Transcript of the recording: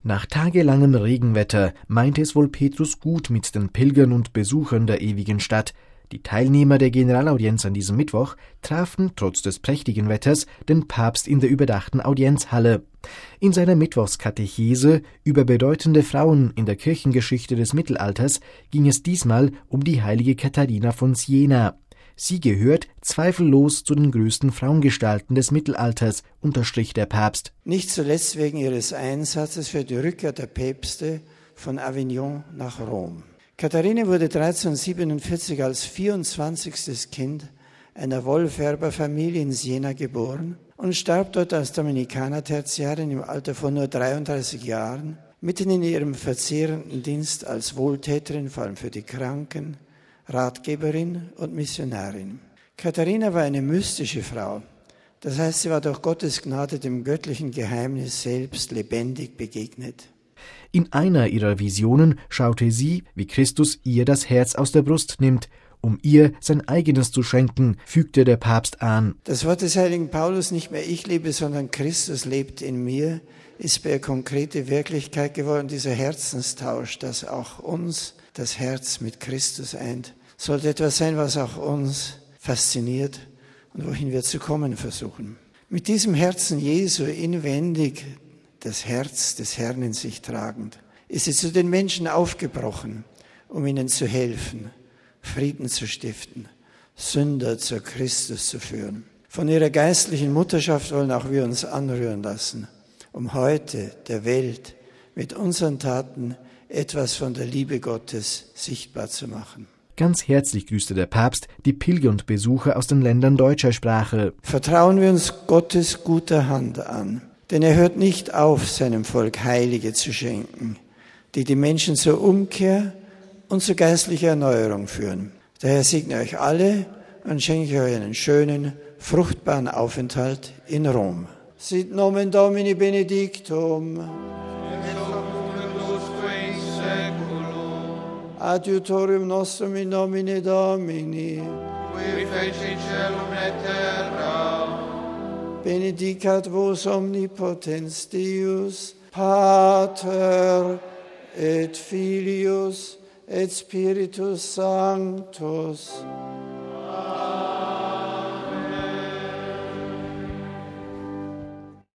Nach tagelangem Regenwetter meinte es wohl Petrus gut mit den Pilgern und Besuchern der ewigen Stadt. Die Teilnehmer der Generalaudienz an diesem Mittwoch trafen, trotz des prächtigen Wetters, den Papst in der überdachten Audienzhalle. In seiner Mittwochskatechese über bedeutende Frauen in der Kirchengeschichte des Mittelalters ging es diesmal um die heilige Katharina von Siena. Sie gehört zweifellos zu den größten Frauengestalten des Mittelalters, unterstrich der Papst. Nicht zuletzt wegen ihres Einsatzes für die Rückkehr der Päpste von Avignon nach Rom. Katharina wurde 1347 als 24. Kind einer Wollfärberfamilie in Siena geboren und starb dort als Dominikaner-Tertiarin im Alter von nur 33 Jahren, mitten in ihrem verzehrenden Dienst als Wohltäterin, vor allem für die Kranken, Ratgeberin und Missionarin. Katharina war eine mystische Frau. Das heißt, sie war durch Gottes Gnade dem göttlichen Geheimnis selbst lebendig begegnet. In einer ihrer Visionen schaute sie, wie Christus ihr das Herz aus der Brust nimmt, um ihr sein eigenes zu schenken, fügte der Papst an. Das Wort des heiligen Paulus, nicht mehr ich lebe, sondern Christus lebt in mir, ist bei ihr konkrete Wirklichkeit geworden. Dieser Herzenstausch, dass auch uns das Herz mit Christus eint, sollte etwas sein, was auch uns fasziniert und wohin wir zu kommen versuchen. Mit diesem Herzen Jesu inwendig, das Herz des Herrn in sich tragend, ist sie zu den Menschen aufgebrochen, um ihnen zu helfen, Frieden zu stiften, Sünder zu Christus zu führen. Von ihrer geistlichen Mutterschaft wollen auch wir uns anrühren lassen, um heute der Welt mit unseren Taten etwas von der Liebe Gottes sichtbar zu machen. Ganz herzlich grüßte der Papst die Pilger und Besucher aus den Ländern deutscher Sprache. Vertrauen wir uns Gottes guter Hand an, denn er hört nicht auf, seinem Volk Heilige zu schenken, die die Menschen zur Umkehr und zur geistlichen Erneuerung führen. Daher segne euch alle und schenke euch einen schönen, fruchtbaren Aufenthalt in Rom. Sit nomen Domini benedictum. Adiutorium nostrum in nomine Domini. Qui feci celum et terra. Benedicat vos omnipotens Deus, Pater et Filius et Spiritus Sanctus.